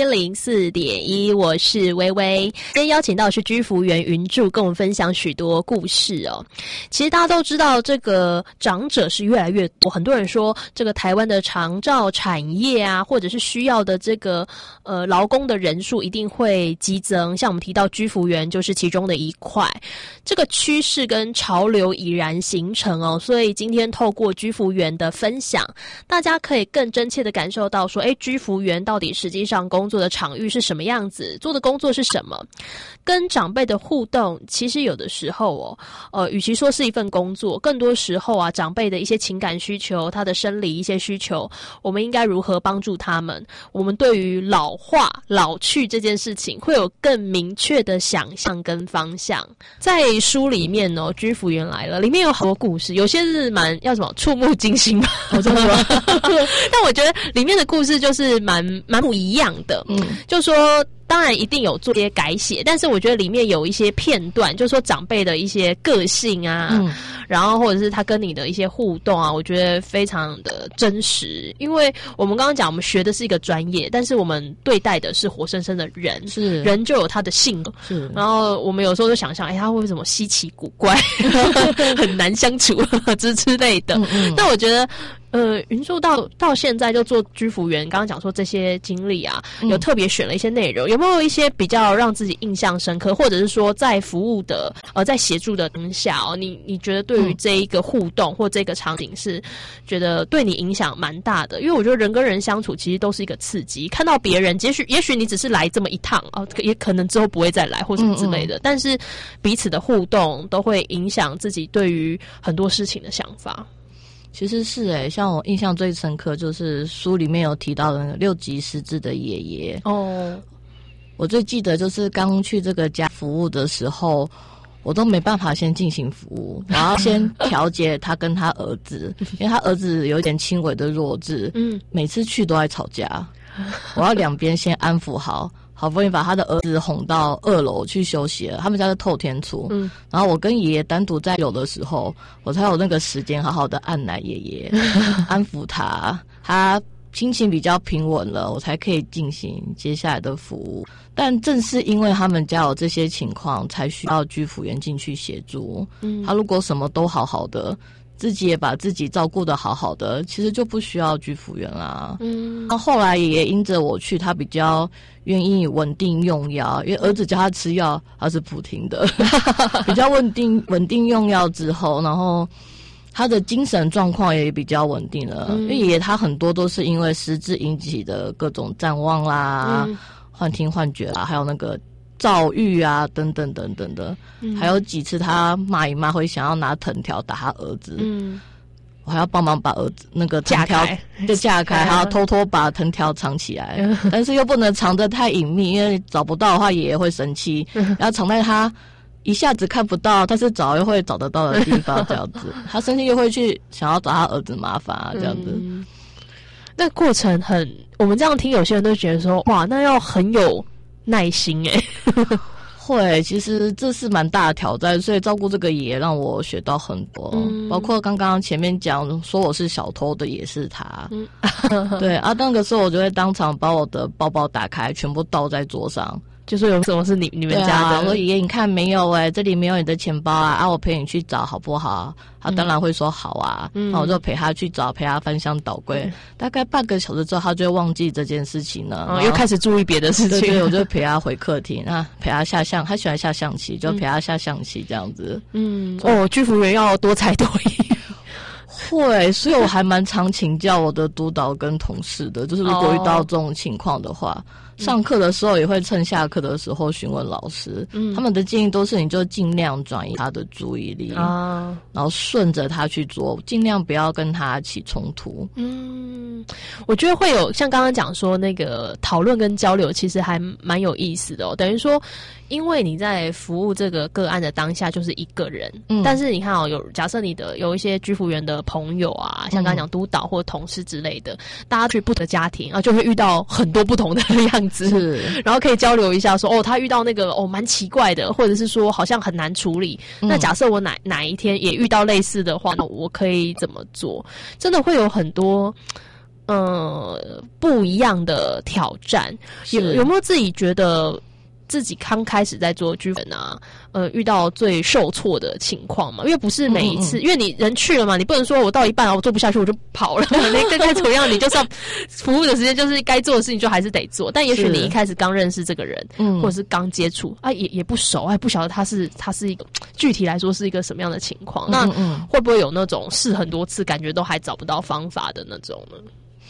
FM104.1， 我是微微。今天邀请到的是居服员云柱，跟我们分享许多故事哦。其实大家都知道，这个长者是越来越多，很多人说这个台湾的长照产业啊，或者是需要的这个劳工的人数一定会激增。像我们提到居服员就是其中的一块，这个趋势跟潮流已然形成哦。所以今天透过居服员的分享，大家可以更真切的感受到说，居服员到底实际上工作的场域是什么样子，做的工作是什么，跟长辈的互动，其实有的时候与其说是一份工作，更多时候啊，长辈的一些情感需求，他的生理一些需求，我们应该如何帮助他们？我们对于老化、老去这件事情，会有更明确的想象跟方向。在书里面居服员来了，里面有好多故事，有些是蛮要什么触目惊心吧，我这么说。但我觉得里面的故事就是蛮不一样的，就说当然一定有做一些改写，但是我觉得里面有一些片段，就是说长辈的一些个性啊，然后或者是他跟你的一些互动啊，我觉得非常的真实。因为我们刚刚讲，我们学的是一个专业，但是我们对待的是活生生的人，是人就有他的性格，是。然后我们有时候就想象，他为什么稀奇古怪，很难相处之类的。但我觉得。云柱到现在就做居服员，刚刚讲说这些经历啊，有特别选了一些内容，有没有一些比较让自己印象深刻，或者是说在服务的在协助的当下你觉得对于这一个互动或这个场景是觉得对你影响蛮大的？因为我觉得人跟人相处其实都是一个刺激，看到别人，也许你只是来这么一趟也可能之后不会再来或什么之类的，但是彼此的互动都会影响自己对于很多事情的想法。 其实是像我印象最深刻就是书里面有提到的那个6级失智的爷爷我最记得就是刚去这个家服务的时候，我都没办法先进行服务，我要先调节他跟他儿子，因为他儿子有一点轻微的弱智，每次去都在吵架，我要两边先安抚好不容易把他的儿子哄到2楼去休息了，他们家是透天厝，然后我跟爷爷单独在有的时候，我才有那个时间好好的按奶爷爷，安抚他心情比较平稳了，我才可以进行接下来的服务。但正是因为他们家有这些情况，才需要居服员进去协助。他如果什么都好好的，自己也把自己照顾得好好的，其实就不需要居服员啦。那后来也因着我去，他比较愿意稳定用药，因为儿子叫他吃药，他是不听的，比较稳定用药之后，然后他的精神状况也比较稳定了。因为爷爷他很多都是因为失智引起的各种谵妄啦、幻听幻觉啦，还有那个躁郁啊等等等等的，还有几次他骂一骂会想要拿藤条打他儿子，我还要帮忙把儿子那个藤条架开，还要偷偷把藤条藏起来，但是又不能藏得太隐秘，因为找不到的话爷爷会生气，然后藏在他一下子看不到，但是找又会找得到的地方，这样子他生气又会去想要找他儿子麻烦这样子。 那过程我们这样听，有些人都觉得说，哇，那要很有耐心会，其实这是蛮大的挑战，所以照顾这个也让我学到很多，包括刚刚前面讲说我是小偷的也是他，对啊，那个时候我就会当场把我的包包打开，全部倒在桌上， 就说有什么是你们家的？ 我说爷爷你看没有这里没有你的钱包啊，我陪你去找好不好？他当然会说好啊，那我就陪他去找，陪他翻箱倒柜，大概半个小时之后他就会忘记这件事情了， 又开始注意别的事情。 对，我就陪他回客厅，陪他下象，他喜欢下象棋，就陪他下象棋这样子。 居服员要多才多艺。 会，所以我还蛮常请教我的督导跟同事的，就是如果遇到这种情况的话，上课的时候也会趁下课的时候询问老师，他们的建议都是你就尽量转移他的注意力然后顺着他去做，尽量不要跟他起冲突。 我觉得会有像刚刚讲说那个讨论跟交流，其实还蛮有意思的等于说因为你在服务这个个案的当下就是一个人，但是你看假设你的有一些居服员的朋友啊，像刚刚讲督导或同事之类的，大家去不同的家庭就会遇到很多不同的样样子，是，然后可以交流一下说，他遇到那个蛮奇怪的，或者是说好像很难处理。那假设我哪一天也遇到类似的话，那我可以怎么做？真的会有很多不一样的挑战。有没有自己觉得自己刚开始在做剧本啊，遇到最受挫的情况嘛？因为不是每一次，因为你人去了嘛，你不能说我到一半我做不下去我就跑了。你该怎么样，你就是要服务的时间，就是该做的事情就还是得做。但也许你一开始刚认识这个人，或者是刚接触啊，也不熟，还不晓得他是一个具体来说是一个什么样的情况。那会不会有那种试很多次，感觉都还找不到方法的那种呢？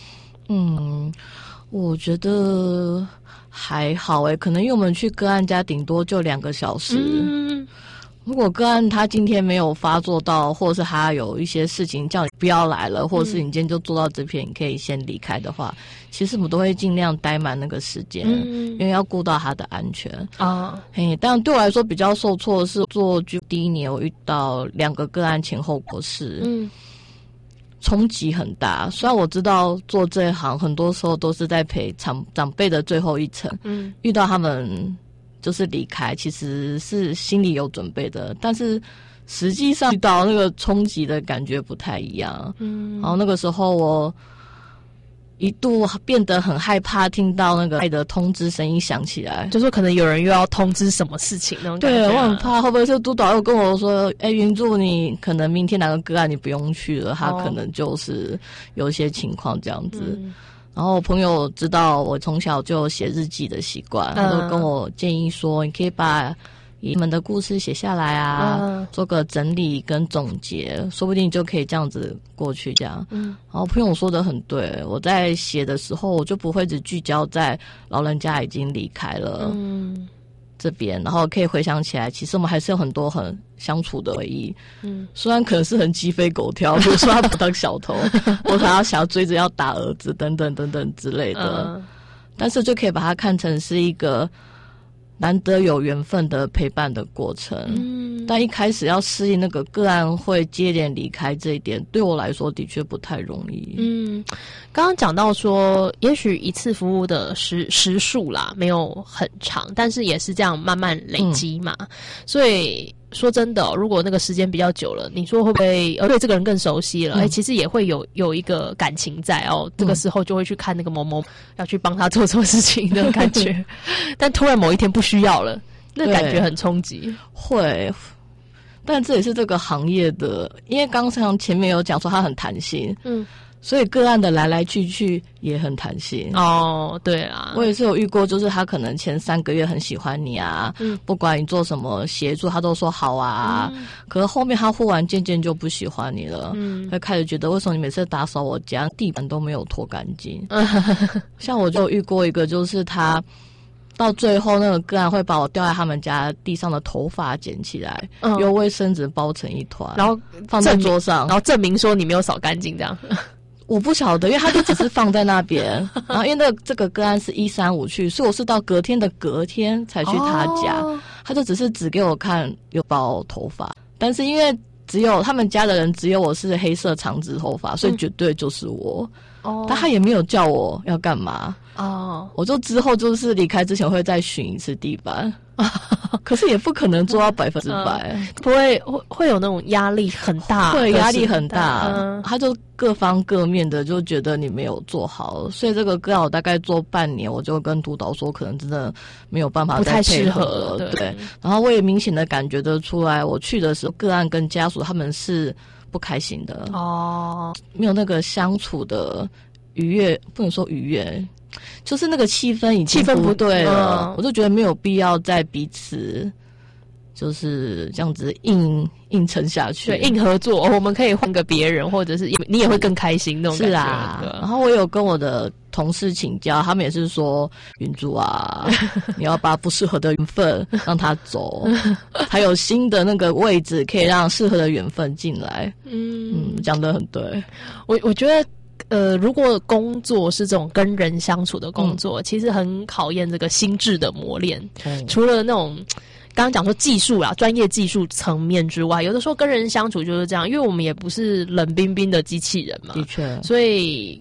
我觉得还好可能因为我们去个案家顶多就2个小时。如果个案他今天没有发作到，或者是他有一些事情叫你不要来了，或者是你今天就做到这边，你可以先离开的话，其实我们都会尽量待满那个时间，因为要顾到他的安全啊。但对我来说比较受挫的是做剧第1年，我遇到2个个案前后过世。冲击很大，虽然我知道做这一行很多时候都是在陪长辈的最后一程，遇到他们就是离开，其实是心里有准备的，但是实际上遇到那个冲击的感觉不太一样。然后那个时候我一度变得很害怕听到那个爱的通知声音响起来， 就说可能有人又要通知什么事情那种感觉。 对，我很怕会不会是督导又跟我说云柱你可能明天哪个个案你不用去了，他可能就是有一些情况这样子。然后我朋友知道我从小就写日记的习惯，他都跟我建议说你可以把你们的故事写下来啊，做个整理跟总结，说不定你就可以这样子过去这样。然后朋友说的很对，我在写的时候我就不会只聚焦在老人家已经离开了这边，然后可以回想起来其实我们还是有很多很相处的回忆。虽然可能是很鸡飞狗跳，比如说他不当小偷或他想要追着要打儿子等等等等之类的，但是就可以把它看成是一个难得有缘分的陪伴的过程。但一开始要适应那个个案会接连离开这一点，对我来说的确不太容易。 刚刚讲到说也许一次服务的时数啦没有很长，但是也是这样慢慢累积嘛。所以说真的如果那个时间比较久了，你说会不会对这个人更熟悉了，其实也会有一个感情在这个时候就会去看那个某某要去帮他做错事情的感觉但突然某一天不需要了，那感觉很冲击。 会，但这也是这个行业的，因为刚才前面有讲说它很弹性，所以个案的来来去去也很弹性。 对啊， 我也是有遇过，就是他可能前3个月很喜欢你啊，不管你做什么协助他都说好啊，可是后面他忽然渐渐就不喜欢你了，会开始觉得为什么你每次打扫我家地板都没有拖干净像我就遇过一个，就是他到最后那个个案会把我掉在他们家地上的头发捡起来，用卫生纸包成一团， 然后放在桌上， 然后证明说你没有扫干净这样我不晓得，因为他就只是放在那边然后因为这个个案是135去，所以我是到隔天的隔天才去他家，他就只是指给我看有包头发，但是因为只有他们家的人只有我是黑色长直头发，所以绝对就是我但他也没有叫我要干嘛我就之后就是离开之前会再巡一次地板可是也不可能做到100% 不会有那种压力很大， 会压力很大他就各方各面的就觉得你没有做好，所以这个个案我大概做半年，我就跟督导说可能真的没有办法再配合了， 不太适合对。然后我也明显的感觉得出来，我去的时候个案跟家属他们是不开心的没有那个相处的愉悦，不能说愉悦，就是那个气氛已经不对了我就觉得没有必要再彼此就是这样子硬撑下去， 对，硬合作我们可以换个别人，或者是你也会更开心那种感觉。 是啊，然后我有跟我的同事请教，他们也是说云珠啊你要把不适合的缘分让他走还有新的那个位置可以让适合的缘分进来。讲得很对。 我觉得如果工作是这种跟人相处的工作其实很考验这个心智的磨练除了那种刚刚讲说技术啦，专业技术层面之外，有的时候跟人相处就是这样，因为我们也不是冷冰冰的机器人嘛， 的确， 所以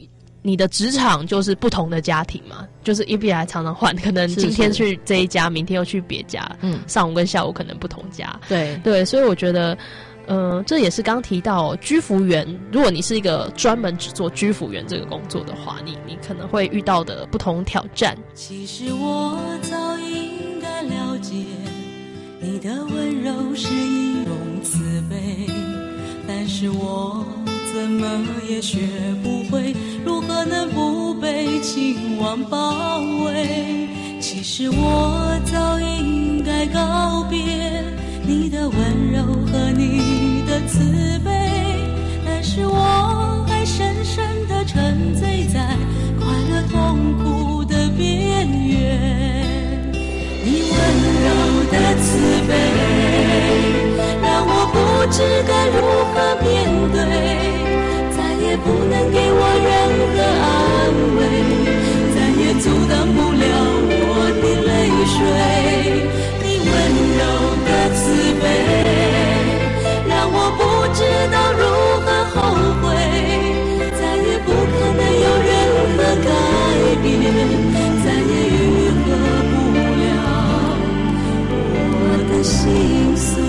你的职场就是不同的家庭嘛，就是一来常常换，可能今天去这一家，明天又去别家，上午跟下午可能不同家。对，所以我觉得这也是刚提到居服员，如果你是一个专门只做居服员这个工作的话，你可能会遇到的不同挑战。 其实我早应该了解，你的温柔是一种慈悲，但是我怎么也学不会如何能不被情网包围。其实我早应该告别你的温柔和你的慈悲，但是我还深深地沉醉在快乐痛苦的边缘。你温柔的慈悲让我不知该如何面对，再也不能给我任何安慰，再也阻挡不了我的泪水。你温柔的慈悲让我不知道如何后悔，再也不可能有任何改变，再也愈合不了我的心碎。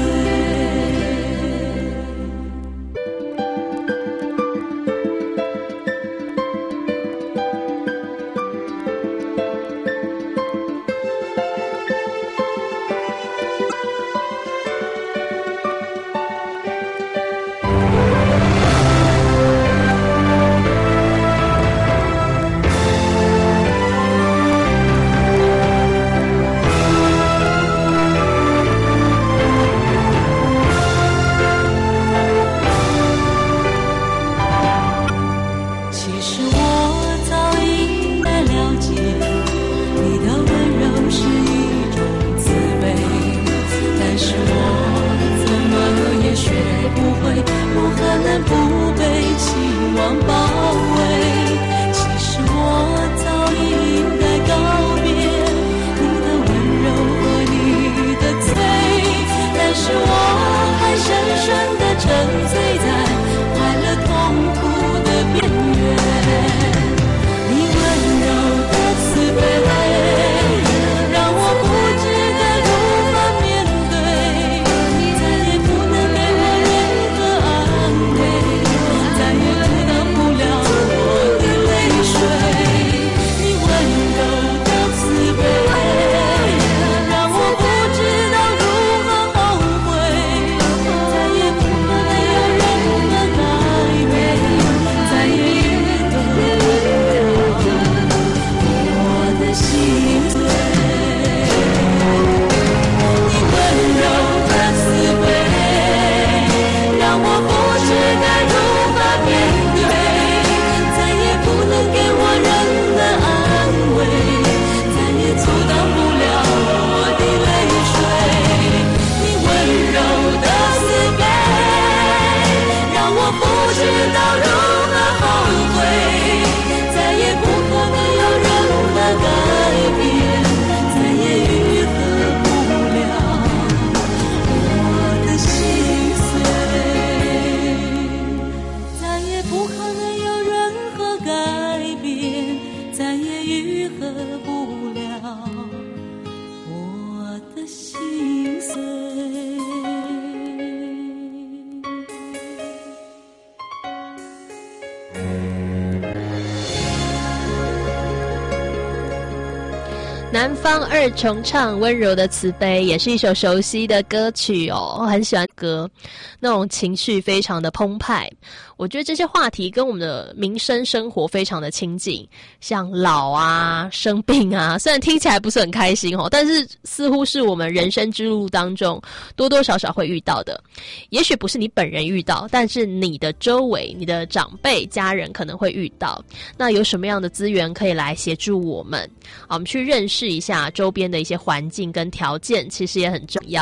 南方二重唱温柔的慈悲，也是一首熟悉的歌曲哦，我很喜欢歌，那种情绪非常的澎湃。我觉得这些话题跟我们的民生生活非常的亲近，像老啊、生病啊，虽然听起来不是很开心哦，但是似乎是我们人生之路当中多多少少会遇到的。也许不是你本人遇到，但是你的周围、你的长辈、家人可能会遇到。那有什么样的资源可以来协助我们？我们去认识一下周边的一些环境跟条件，其实也很重要哦。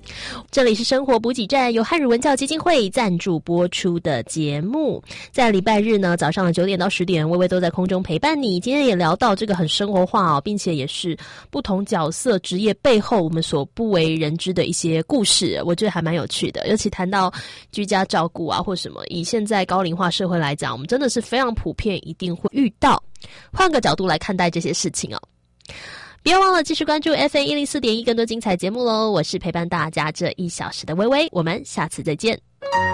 这里是生活补给站，由汉语文教基金会赞助播出的节目。在礼拜日呢，早上的9点到10点，微微都在空中陪伴你。今天也聊到这个很生活化哦，并且也是不同角色职业背后我们所不为人知的一些故事，我觉得还蛮有趣的。尤其谈到居家照顾啊或什么，以现在高龄化社会来讲，我们真的是非常普遍一定会遇到。换个角度来看待这些事情哦。不要忘了继续关注 FM104.1 更多精彩节目咯。我是陪伴大家这1小时的微微，我们下次再见。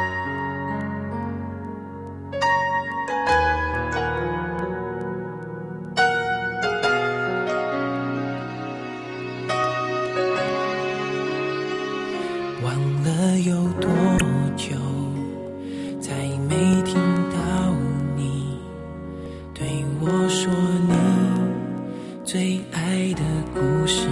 忘了有多久才没听到你对我说你最爱的故事，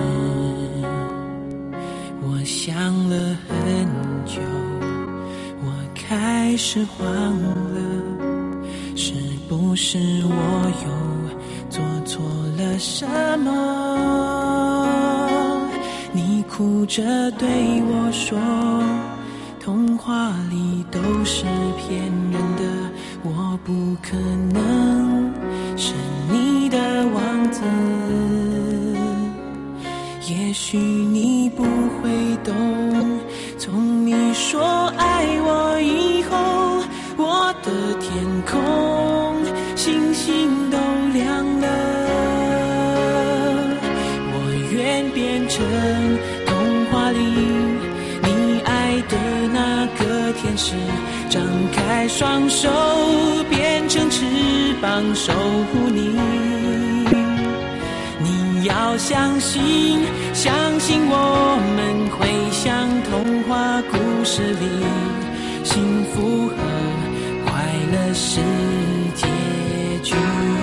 我想了很久，我开始慌了，是不是我又做错了什么？你哭着对我说，童话里都是骗人的，我不可能是你的王子。也许你不会懂，从你说爱我以后，我的天空星星都亮了。我愿变成童话里你爱的那个天使，张开双手变成翅膀守护你。你要相信，相信我们会像童话故事里，幸福和快乐是结局。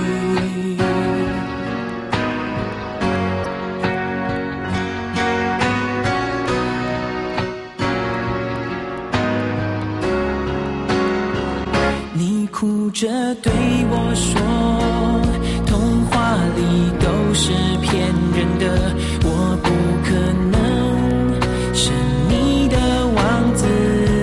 你哭着对我说，童话里都是骗人的，我不可能是你的王子。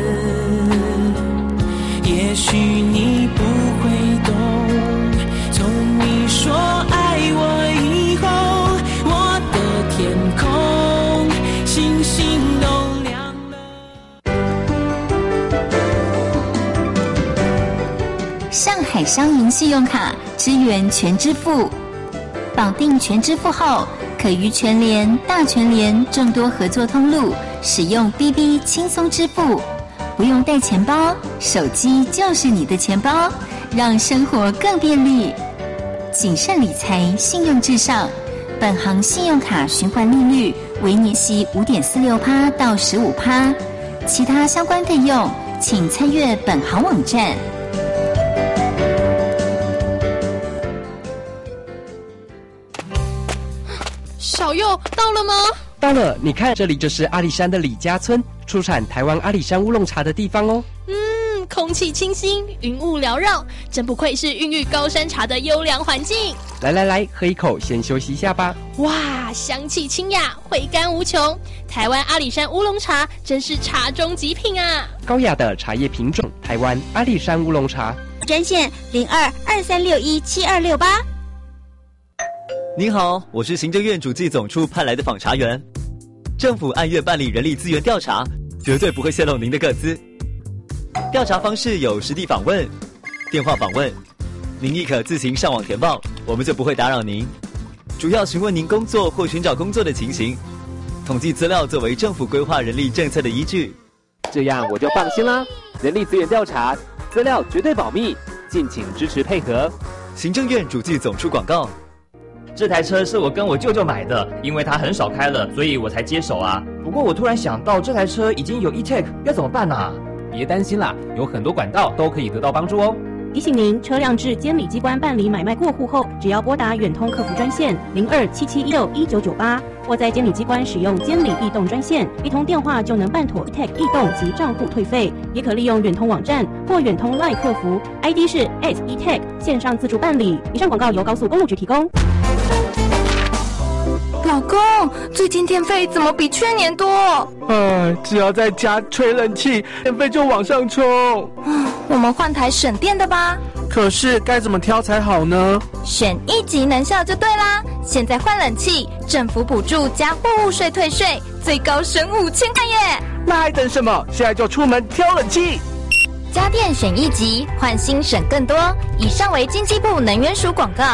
也许你不会懂，从你说爱我以后，我的天空星星都亮了。 上海商银信用卡支援全支付，绑定全支付后，可于全联、大全联众多合作通路使用 BB 轻松支付，不用带钱包，手机就是你的钱包，让生活更便利。谨慎理财，信用至上。本行信用卡循环利率为年息 5.46% 到 15%， 其他相关费用请参阅本行网站。 小佑到了吗？ 到了，你看，这里就是阿里山的李家村，出产台湾阿里山乌龙茶的地方哦。 空气清新，云雾缭绕，真不愧是孕育高山茶的优良环境。 来，喝一口，先休息一下吧。 哇，香气清雅，回甘无穷。台湾阿里山乌龙茶真是茶中极品啊！ 高雅的茶叶品种，台湾阿里山乌龙茶。 专线0223617268。 您好，我是行政院主计总处派来的访查员。政府按月办理人力资源调查，绝对不会泄露您的个资。调查方式有实地访问、电话访问，您亦可自行上网填报，我们就不会打扰您。主要询问您工作或寻找工作的情形，统计资料作为政府规划人力政策的依据。 这样我就放心啦。人力资源调查，资料绝对保密，敬请支持配合。 行政院主计总处广告。 这台车是我跟我舅舅买的，因为他很少开了，所以我才接手啊。不过我突然想到，这台车已经有 e-tag， 要怎么办啊？ 别担心啦，有很多管道都可以得到帮助哦。 提醒您，车辆至监理机关办理买卖过户后，只要拨打远通客服专线0277161998，或在监理机关使用监理易动专线，一通电话就能办妥 e-tag 易动及账户退费。也可利用远通网站或远通 LINE 客服 ，ID 是 @e-tag 线上自助办理。以上广告由高速公路局提供。 老老公，最近电费怎么比去年多？ 只要在家吹冷气，电费就往上冲。 我们换台省电的吧。 可是该怎么挑才好呢？ 选一级能效就对啦！现在换冷气，政府补助加货物税退税，最高省5000块耶！ 那还等什么？现在就出门挑冷气。 家电选一级，换新省更多。以上为经济部能源署广告。